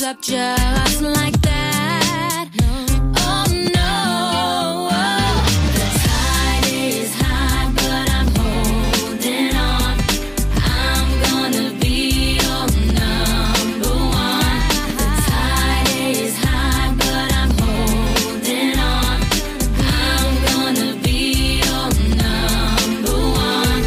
up just like that. Oh no, the tide is high, but I'm holding on. I'm gonna be your number one. The tide is high, but I'm holding on. I'm gonna be your number one.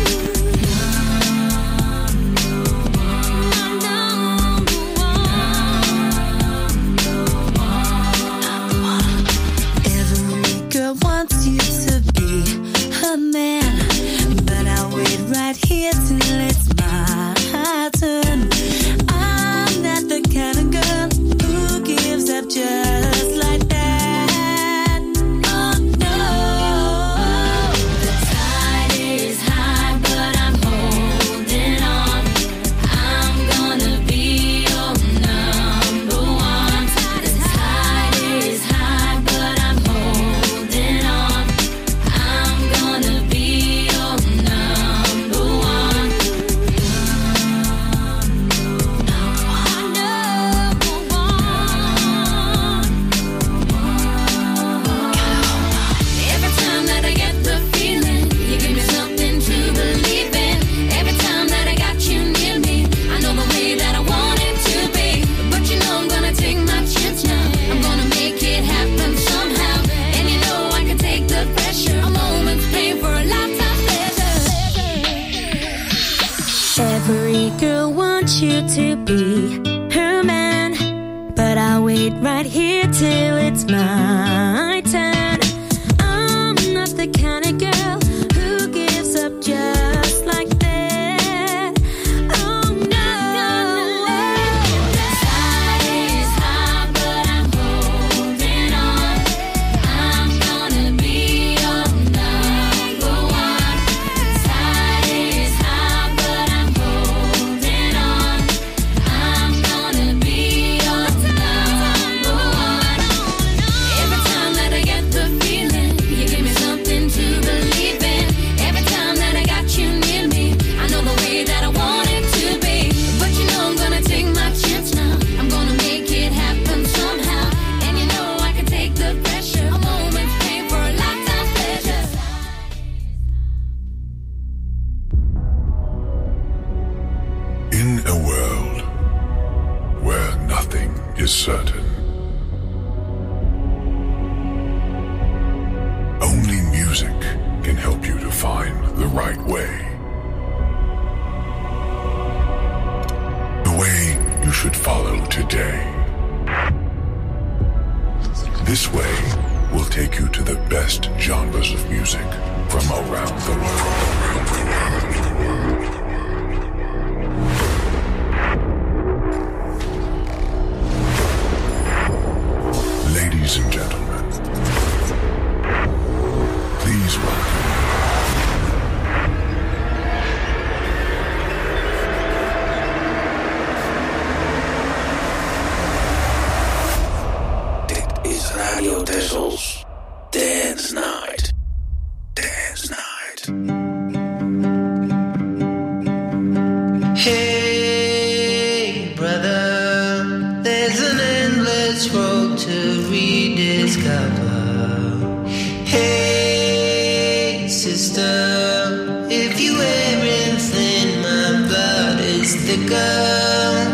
Every girl wants you to be her man, but I'll wait right here till it's my turn. I'm not the kind of girl who gives up just like that. Oh no, The tide is high, but I'm holding on. I'm gonna be your number one. The tide is high, but I'm holding on. I'm gonna be your number one. Every time that I get the feeling, you give me something to believe in. Every time that I got you near me, I know the way that I want it to be. But you know I'm gonna take my chance now. I'm gonna make it happen somehow. And you know I can take the pressure. A moment's pain for a lifetime pleasure. every girl wants you to be her man, but I'll wait right here till it's my turn. I'm not the kind of girl who gives up just like that. Oh no, The tide is high, but I'm holding on. I'm gonna be your number one. Tide is high, but I'm holding on. I'm gonna be your number one. Every time that I get the feeling, you give me something to believe in. Every time that I got you near me, I know the way that I want it to be. But you know I'm gonna take my chance now. I'm gonna make it happen somehow. And you know I can take the pressure. A moment's pain for a lifetime pleasure. In a world where nothing is certain, only music can help you to find the right way. The way you should follow today. This way will take you to the best genres of music from around the world. Ladies and gentlemen, please welcome Dit is Radio Tessels. Dance Night. Dance Night. Hey, brother, there's an endless road to rediscover. Hey, sister, if you wear anything, my blood is thicker.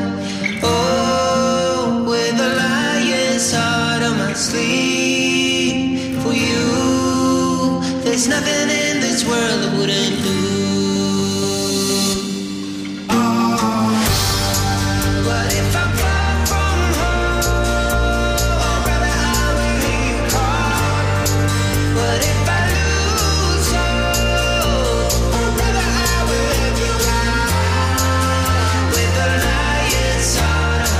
Oh, with a lion's heart on my sleeve. For you, there's nothing in this world that wouldn't do. But if I'm far from home, oh brother, I will hear you call. But if I lose hope, oh brother, I will help you out. With a lion's heart on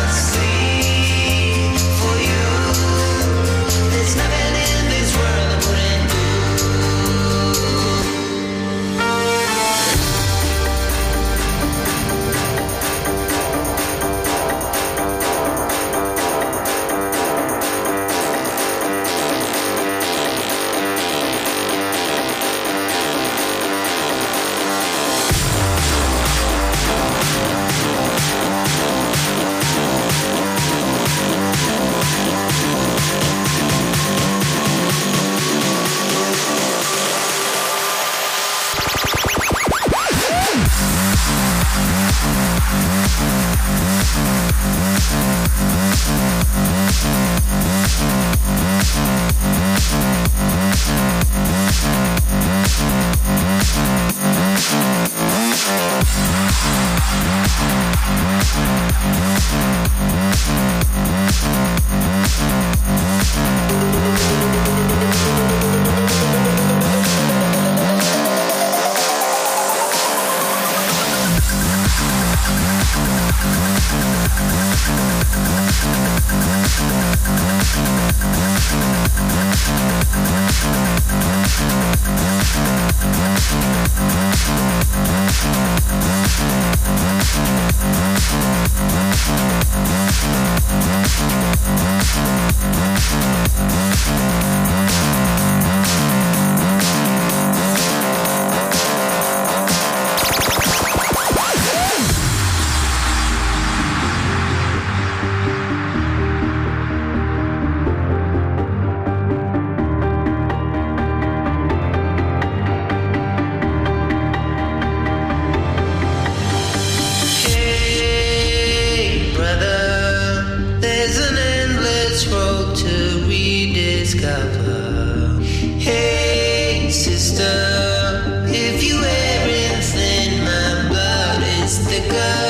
Hey, brother, there's an endless road to rediscover. Hey, sister, if you wear anything, my blood is thicker.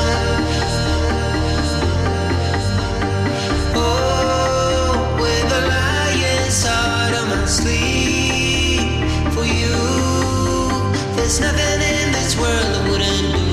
Oh, with a lion's heart on my sleeve for you. There's nothing in this world I wouldn't do.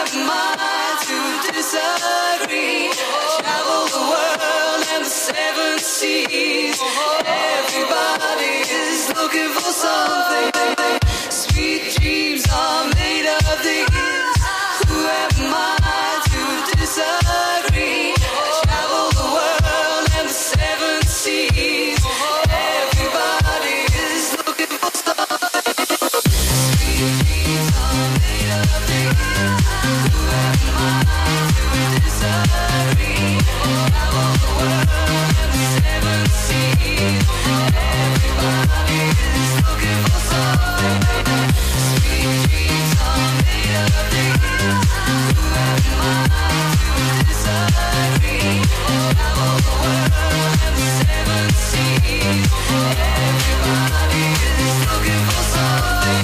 am I to disagree? I travel the world and the seven seas. Everybody is looking for something. Sweet dreams are made of these. Who am I to disagree? I travel the world and the seven seas. Everybody is looking for something. Sweet dreams are made of these. Who am I to disagree? I travel the world and the seven seas. Everybody is looking for something. Sweet dreams are made of these. Who am I to disagree? I travel the world and the seven seas. Everybody is looking for something.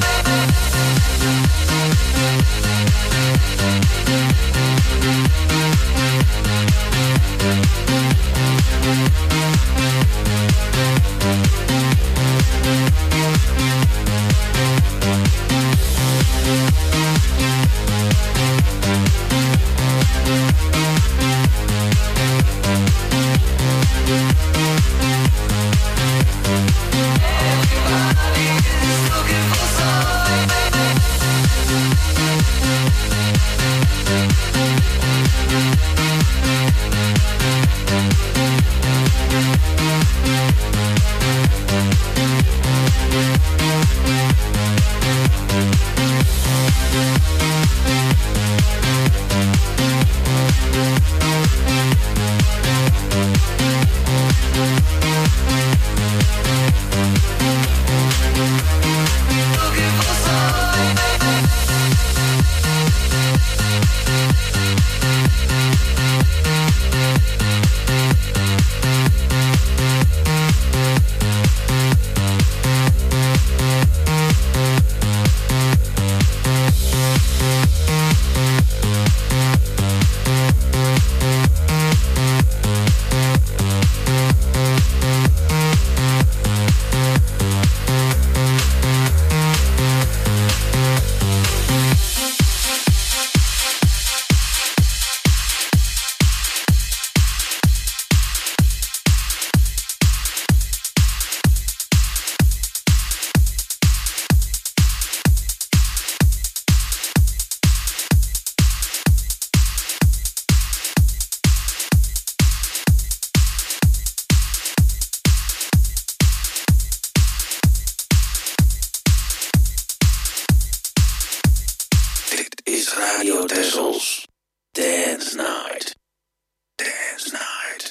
Radio Tessels. Dance Night. Dance Night.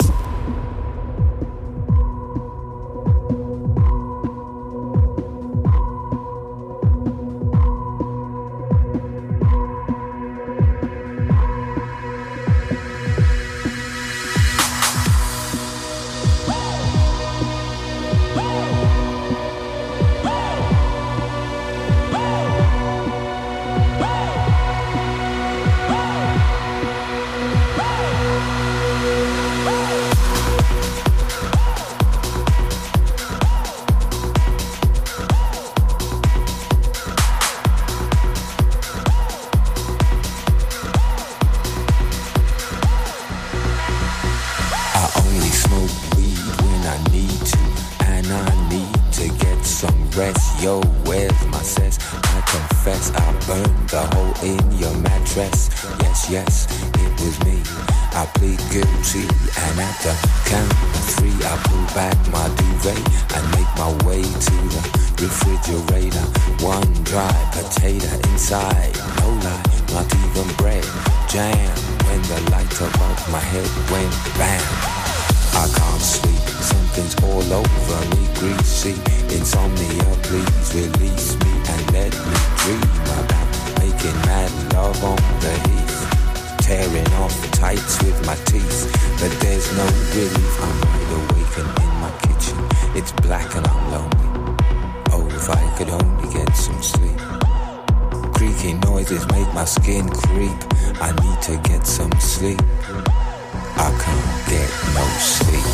Yo, where's my cess? I confess I burned the hole in your mattress. Yes, yes, it was me. I plead guilty, and at the count of three, I pull back my duvet and make my way to the refrigerator. One dry potato inside, no lie, not even bread. Jam when the light above my head went bam. I can't sleep, something's all over me, greasy. Insomnia, please release me and let me dream about making mad love on the heath, tearing off tights with my teeth. But there's no relief, I'm wide awake and in my kitchen. It's black and I'm lonely. Oh, if I could only get some sleep. Creaky noises make my skin creep. I need to get some sleep. I can't get no sleep.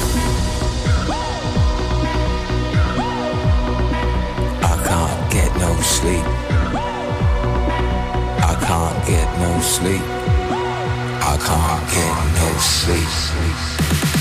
I can't get no sleep. I can't get no sleep. sleep. I can't get no sleep.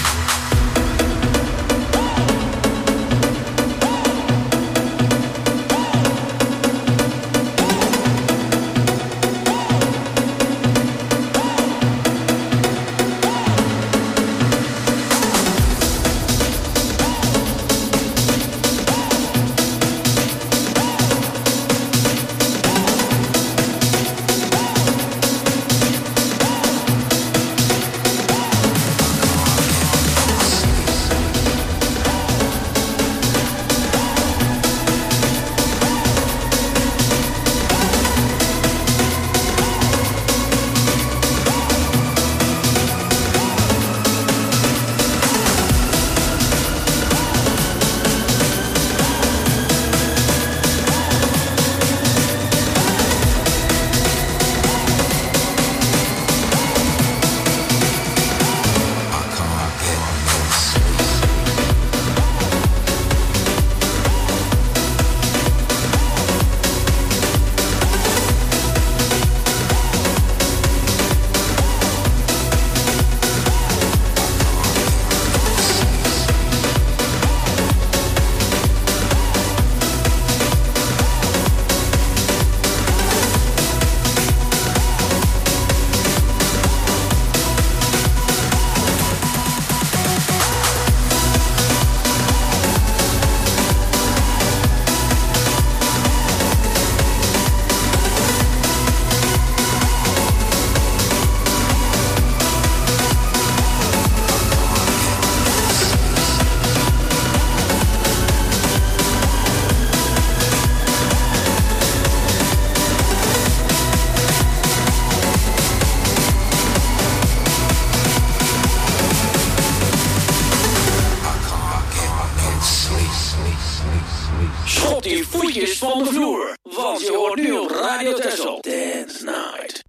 Schop die voetjes van de vloer, want je hoort nu op Radio Texel. Dance Night.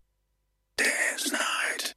Dance Night.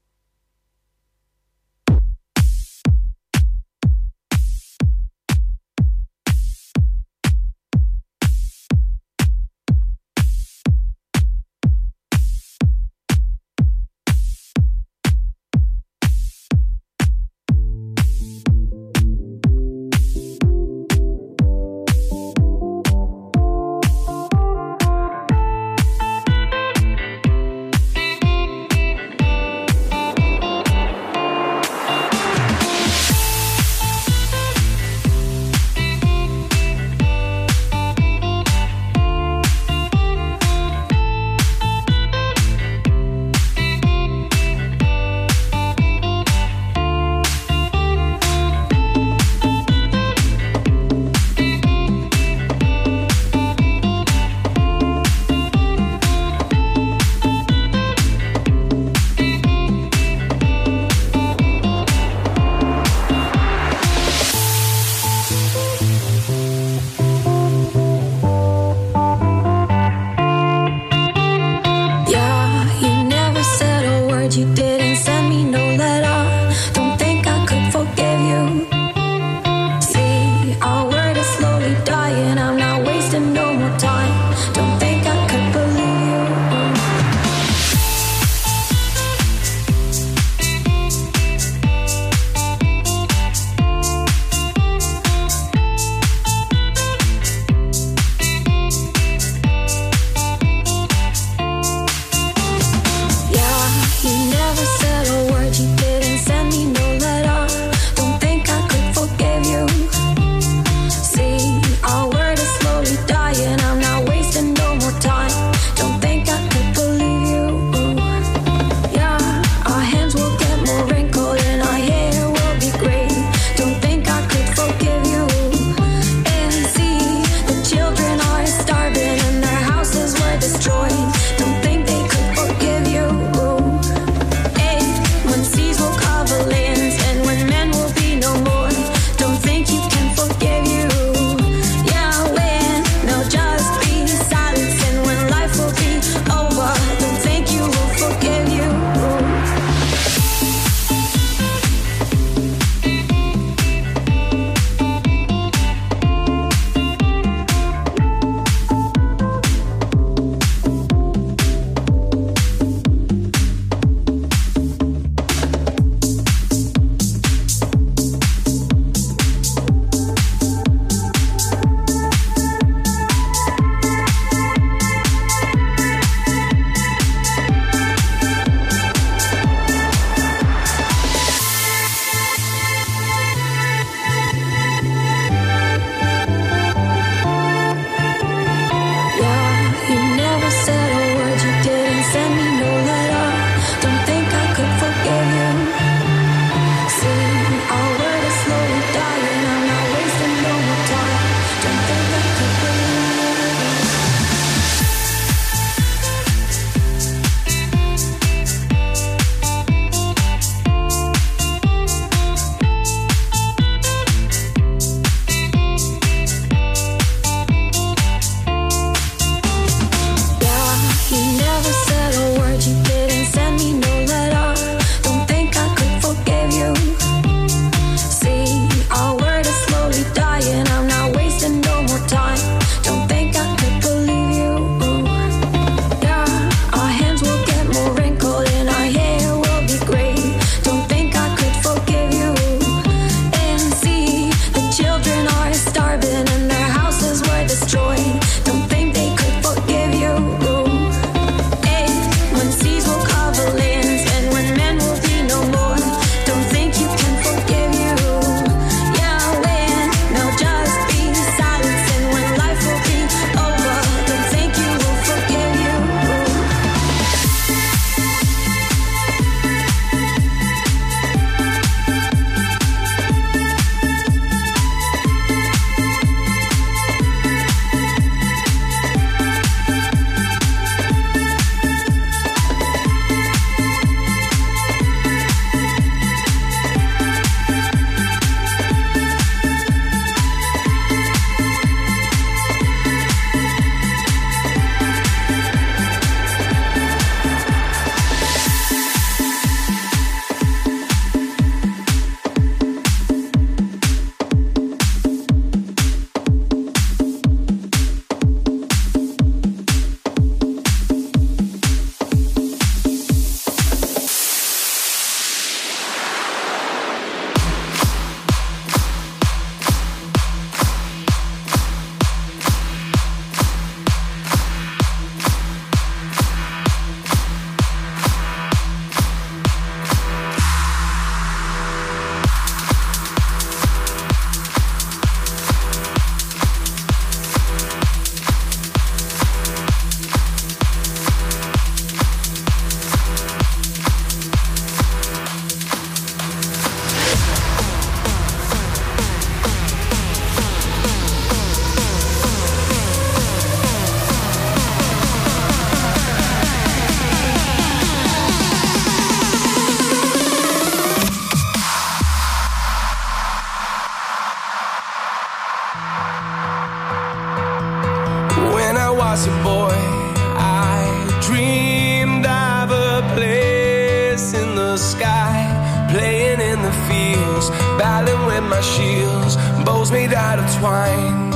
was a boy, I dreamed of a place in the sky, playing in the fields, battling with my shields, bows made out of twine.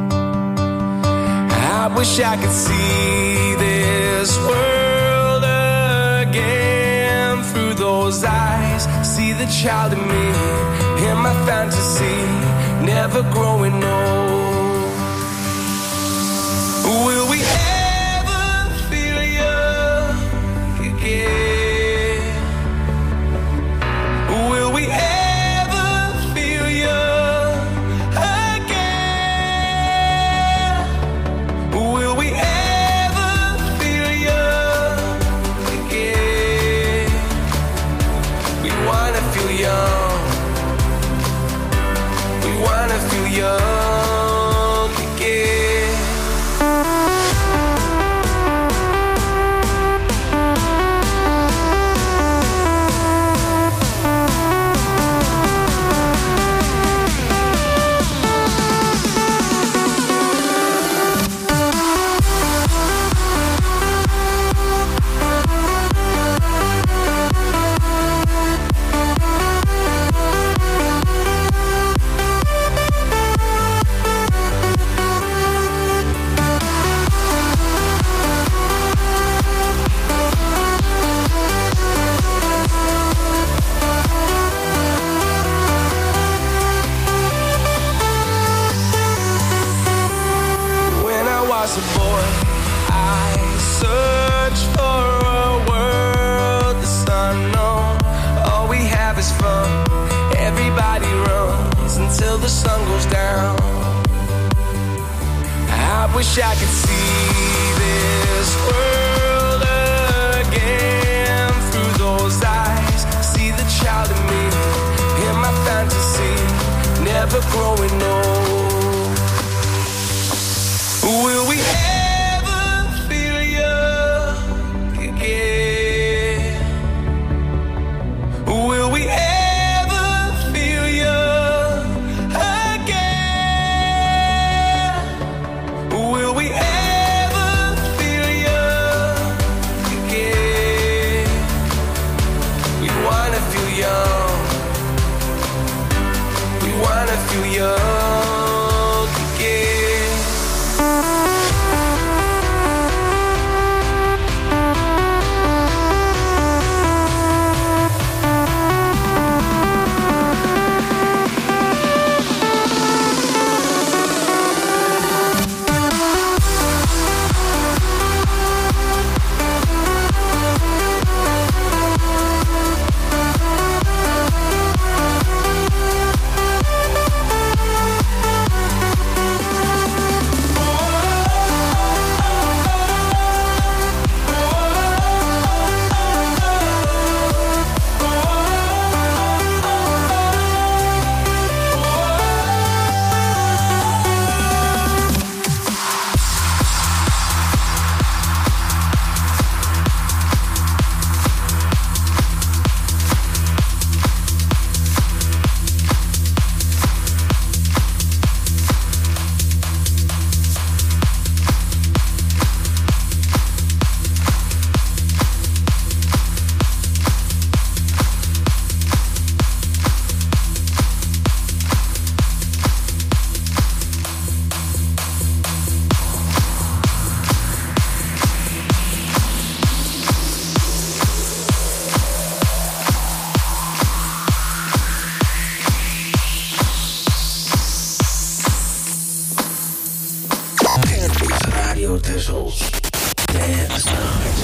I wish I could see this world again through those eyes, see the child in me, in my fantasy, never growing old. Will we ever feel young again? Will we ever feel young again? Will we ever feel young again? We wanna feel young. We wanna feel young again. A boy, I searched for a world that's unknown. All we have is fun. Everybody runs until the sun goes down. I wish I could see this world again through those eyes, see the child in me, in my fantasy, never growing old. Will we ever feel young again? Will we ever feel young again? Will we ever feel young again? We wanna feel young. We wanna feel young again. Radio Texel. Dance Night.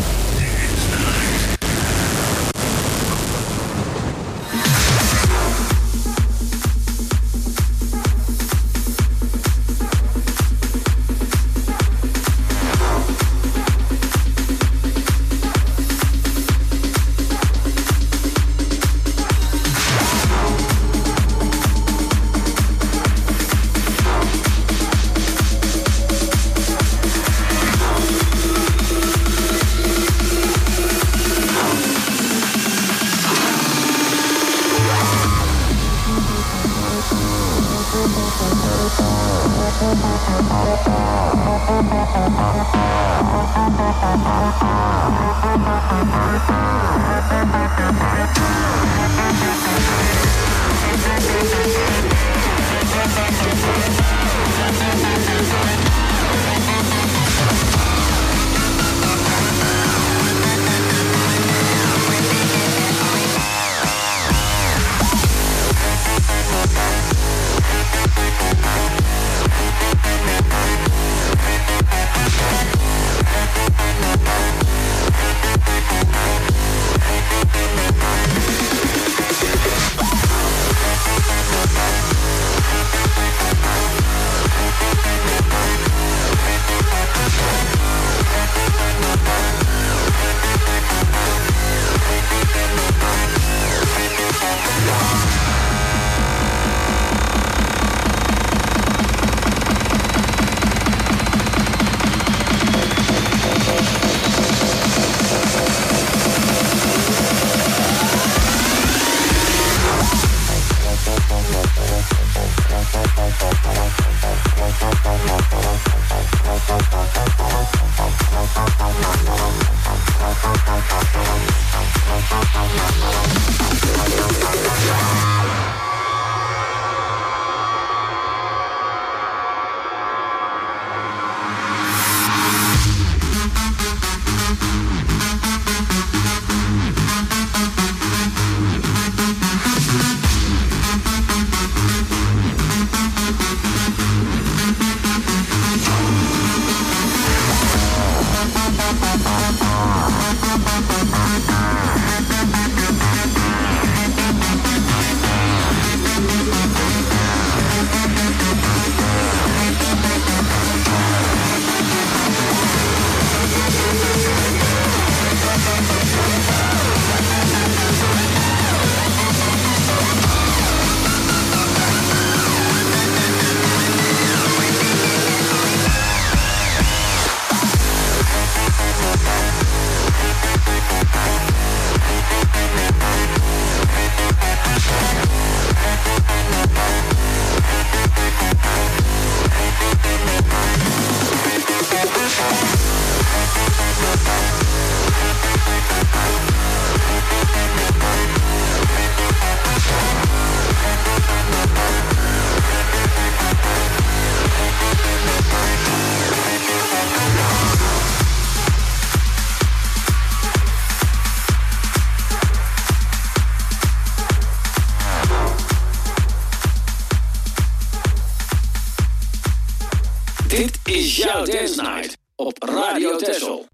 Dit is jouw Dance Night op Radio Texel.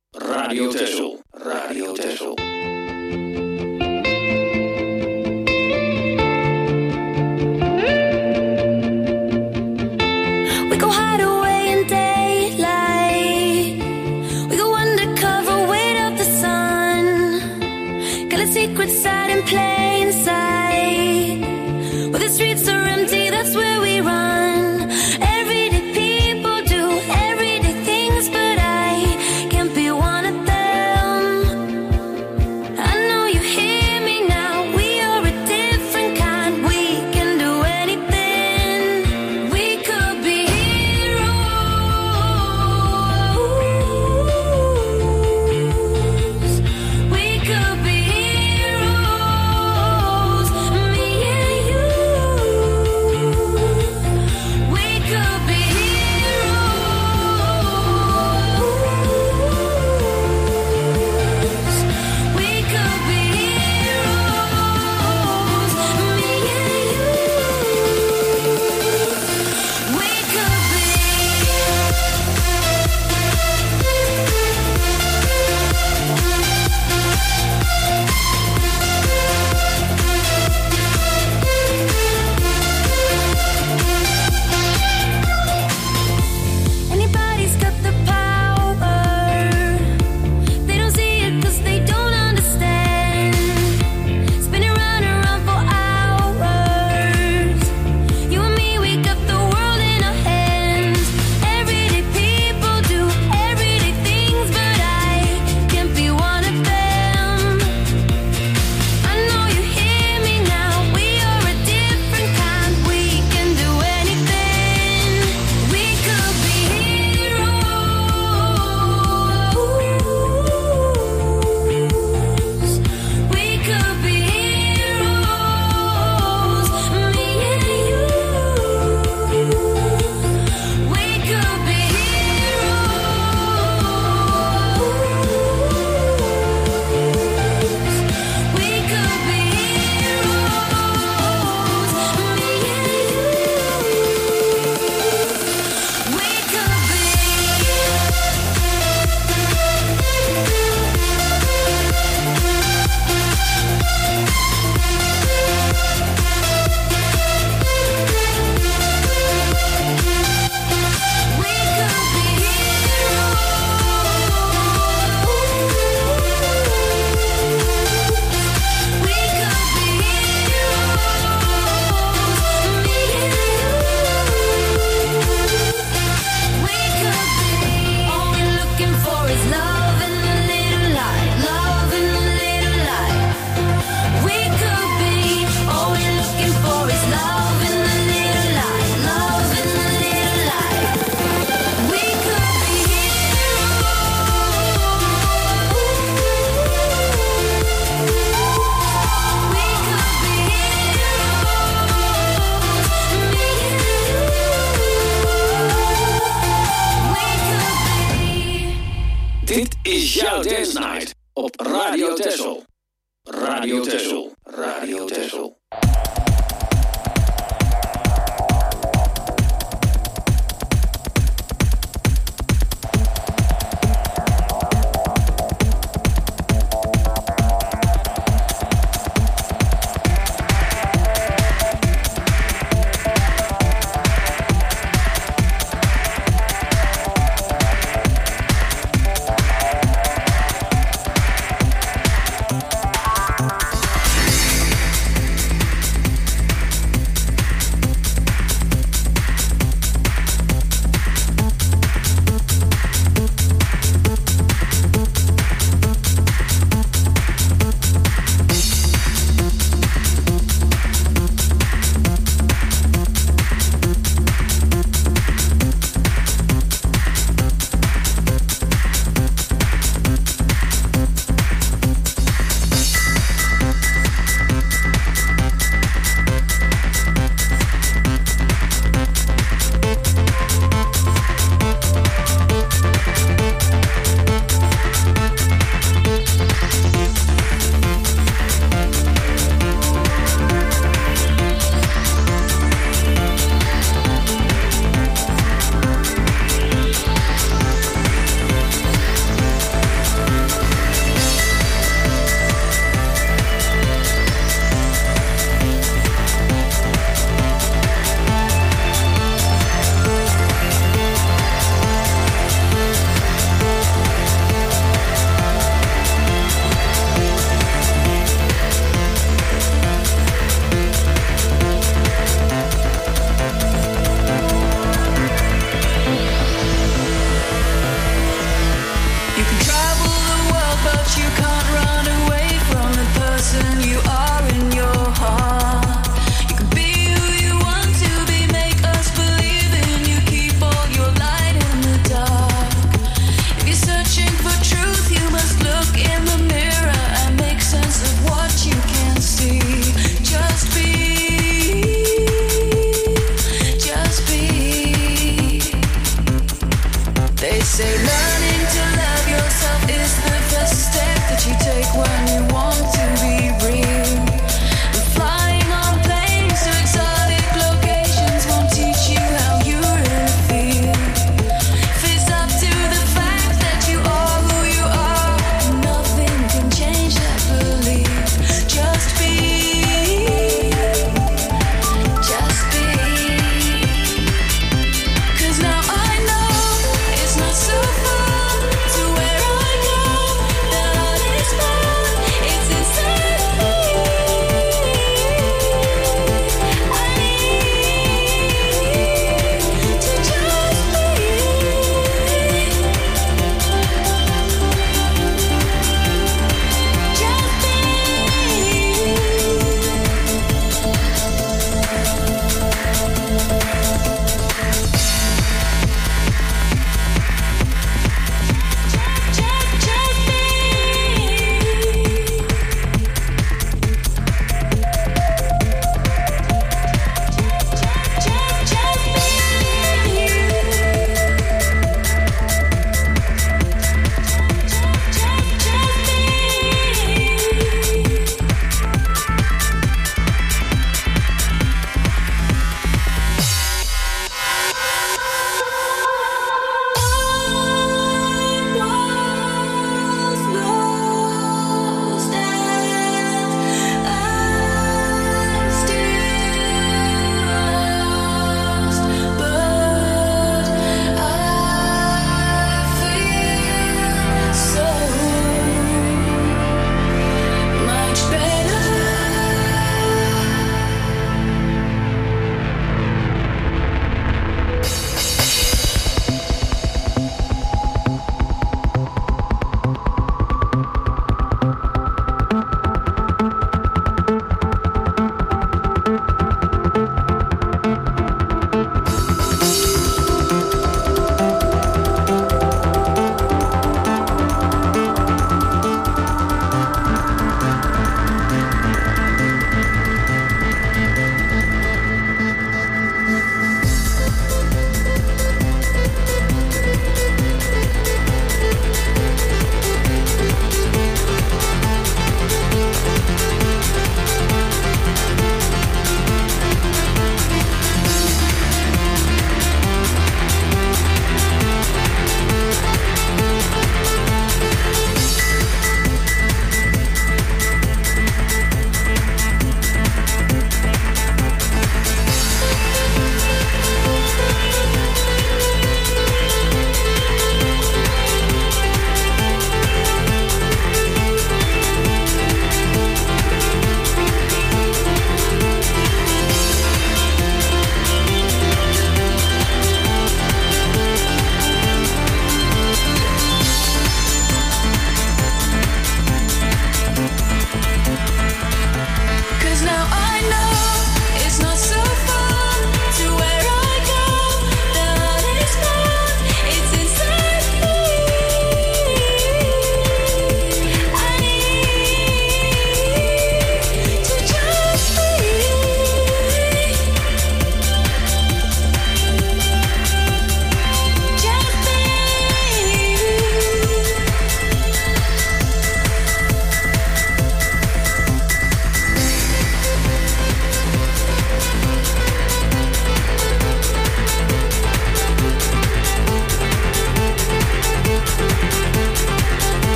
Radio Texel. Radio Texel. We go hide away in daylight. We go undercover, wait out the sun. Got a secret side in plain sight. Where the streets are empty, that's where we run. Everyday people do everyday things, but I can't be one of them. Dit is jouw Dance Night op Radio Texel. Radio Texel. Radio Texel.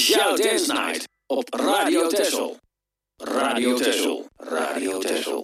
is jouw Dance Night op Radio Texel. Radio Texel. Radio Texel.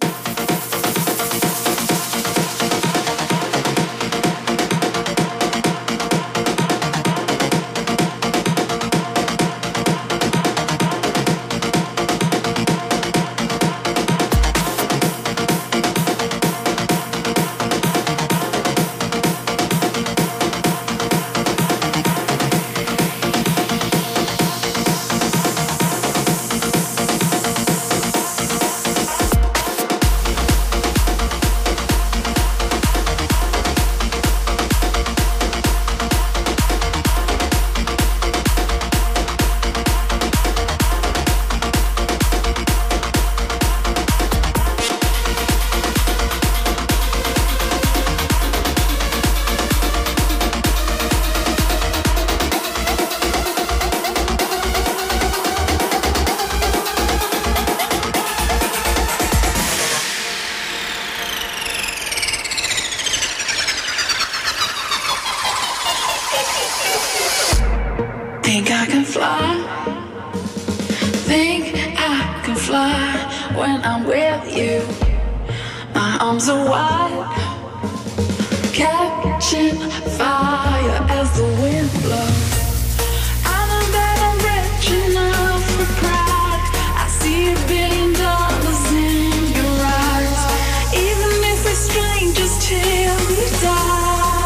Think I can fly. Think I can fly when I'm with you. My arms are wide, catching fire as the wind blows. I know that I'm rich enough for pride. I see $1 billion in your eyes. Even if we're strangers till we die.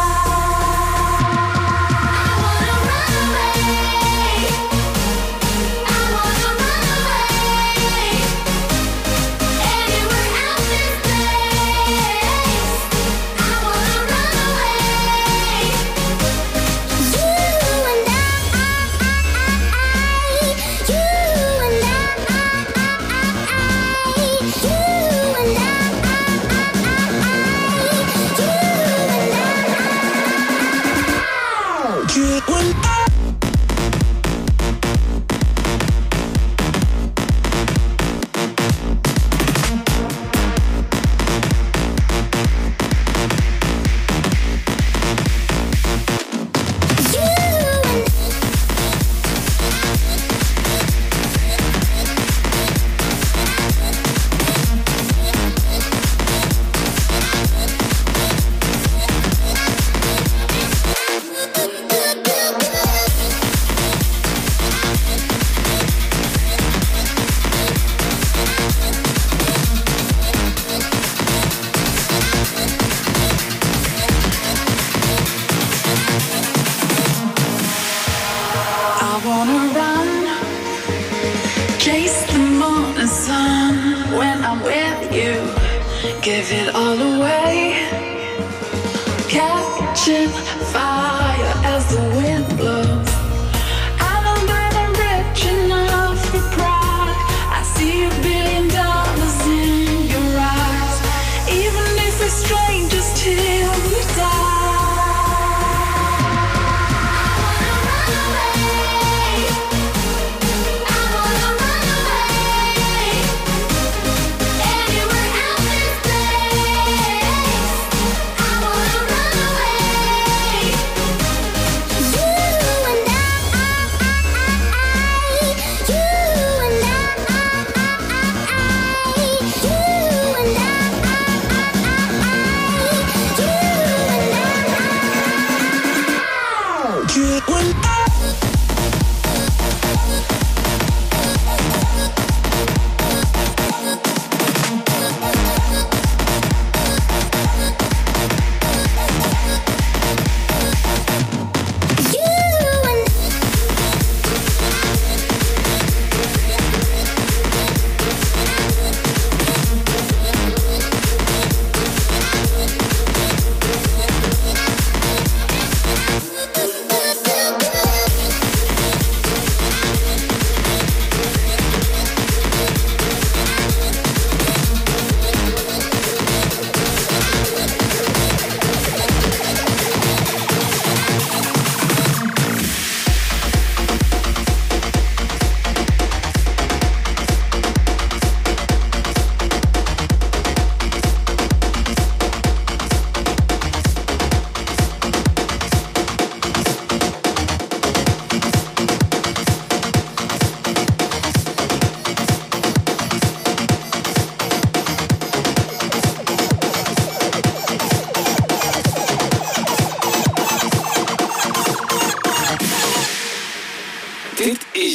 Give it all away, catching fire as the wind blows. I know that I'm rich enough for pride. I see $1 billion in your eyes. Even if we're strangers till we die. Anywhere out this place.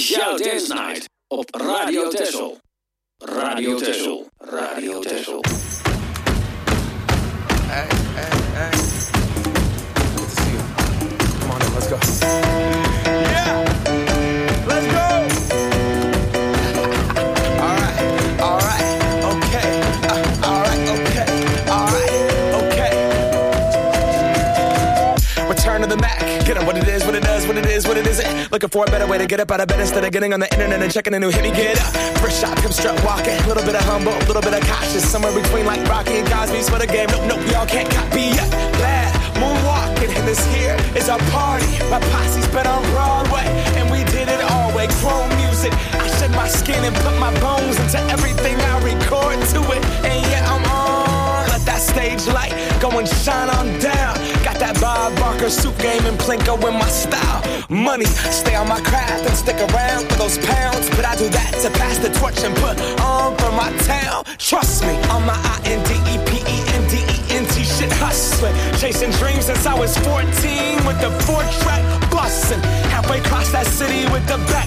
Speciaal Dance Night op Radio Texel. Radio Texel. Radio Texel. Hey. Good to see you. Come on in, let's go. Yeah! Let's go! All right, okay. Return to the Mac. Get up what it is, what it does, what it is, what it isn't. Looking for a better way to get up out of bed instead of getting on the internet and checking a new hit. Me get up. First shot, come strut walking. A little bit of humble, a little bit of cautious. Somewhere between like Rocky and Cosby's for the game. Nope, y'all can't copy yet. Glad moonwalking, and this here is our party. My posse's been on Broadway, and we did it all way. Chrome music. I shed my skin and put my bones into everything I record to it. And yeah, I'm on. Let that stage light go and shine on down. Got that Bob Barker suit game and Plinko in my style. Money, stay on my craft and stick around for those pounds. But I do that to pass the torch and put on for my town. Trust me, on my INDEPENDENT shit hustling. Chasing dreams since I was 14 with the 4-track bustin'. Halfway across that city with the back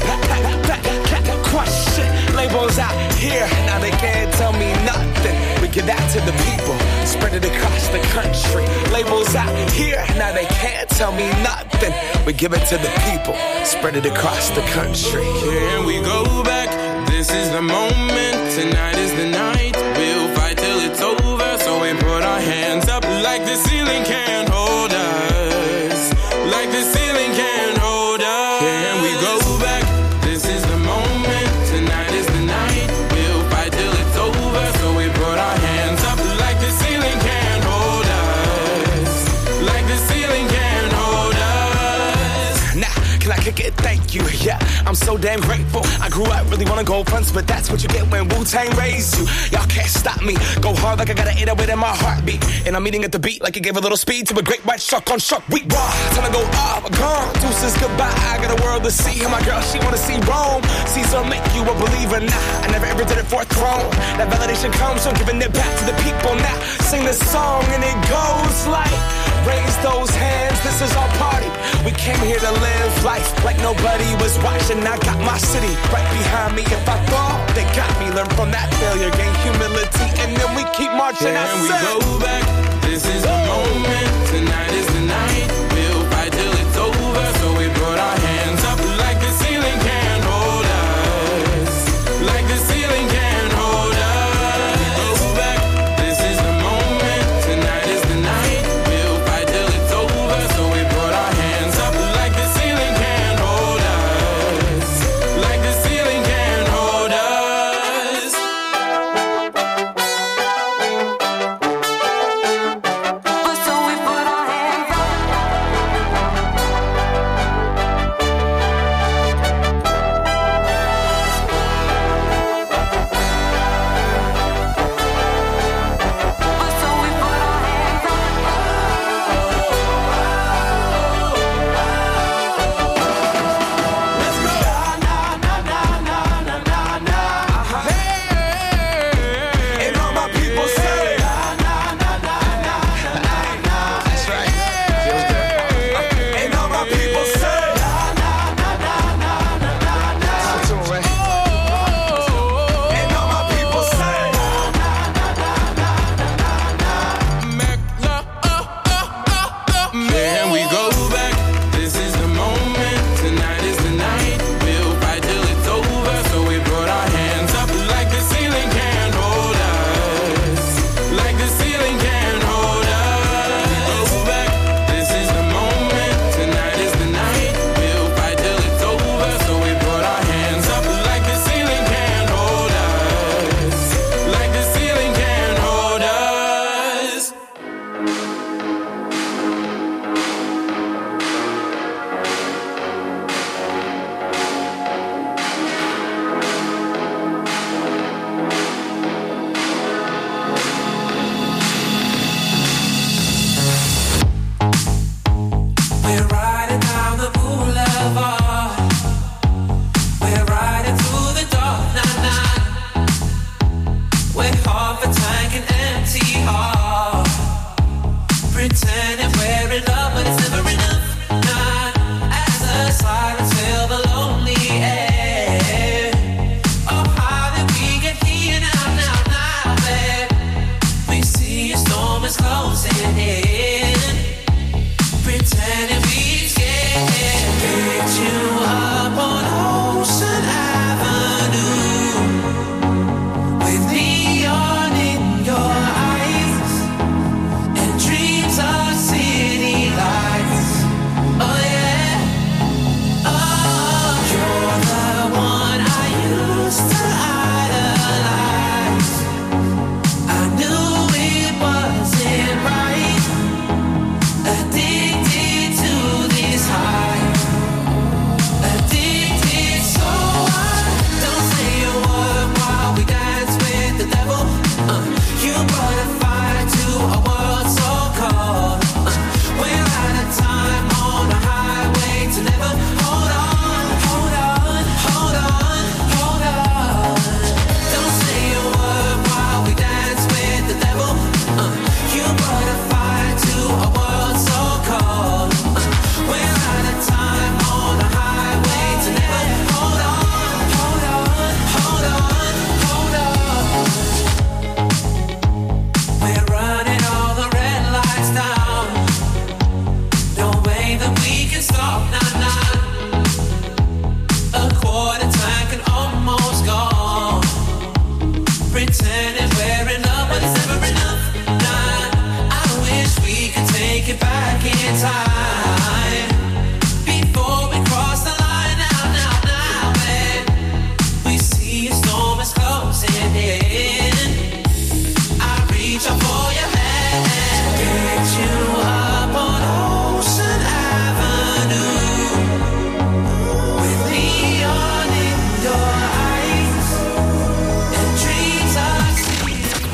question. Labels out here, now they can't tell me nothing. We give that to the people, spread it across the country. Labels out here, now they can't tell me nothing. We give it to the people, spread it across the country. Here we go back, this is the moment, tonight is the night. We'll fight till it's over, so we put our hands up like the ceiling can't hold us. Like the ceiling can't hold us. Here we go back, this is the moment, tonight is the night. We'll fight till it's over, so we put our hands up like the ceiling can't hold us. Like the ceiling can't hold us. Nah, can I kick it? Thank you, yeah, I'm so damn grateful. I grew up really wanna go fronts, but that's what you get when Wu-Tang raised you. Y'all can't stop me, go hard like I got an 808 in my heartbeat. And I'm eating at the beat like it gave a little speed to a great white shark on shark week. Raw, time to go off, gone, deuces goodbye. I got a world to see, and my girl, she wanna see Rome. Caesar make you a believer, nah, I never ever did it for a throne. That validation comes from giving it back to the people. Now, sing this song and it goes like, raise those hands, this is our party. We came here to live life like nobody was watching. I got my city right behind me. If I fall, they got me. Learn from that failure, gain humility, and then we keep marching. And we go back, this is the moment, tonight is the night. We'll fight till it's over, so we put our hands up like the ceiling can't hold us. Like the ceiling can't hold us. We go back, this is the moment, tonight is the night. We'll fight till it's over, so we put our hands up like the ceiling can't hold us. Like the ceiling can't hold us. So we put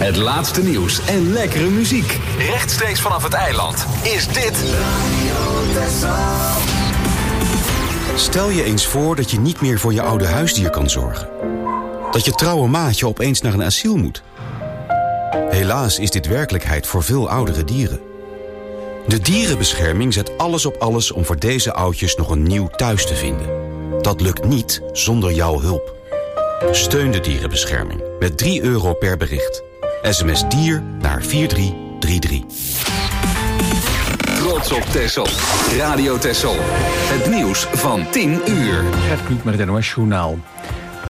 Het laatste nieuws en lekkere muziek. Rechtstreeks vanaf het eiland is dit... Stel je eens voor dat je niet meer voor je oude huisdier kan zorgen. Dat je trouwe maatje opeens naar een asiel moet. Helaas is dit werkelijkheid voor veel oudere dieren. De dierenbescherming zet alles op alles om voor deze oudjes nog een nieuw thuis te vinden. Dat lukt niet zonder jouw hulp. Steun de dierenbescherming met €3 per bericht. SMS dier naar 4333. Trots op Texel. Radio Texel. Het nieuws van 10 uur. Gert Kluk met het NOS Journaal.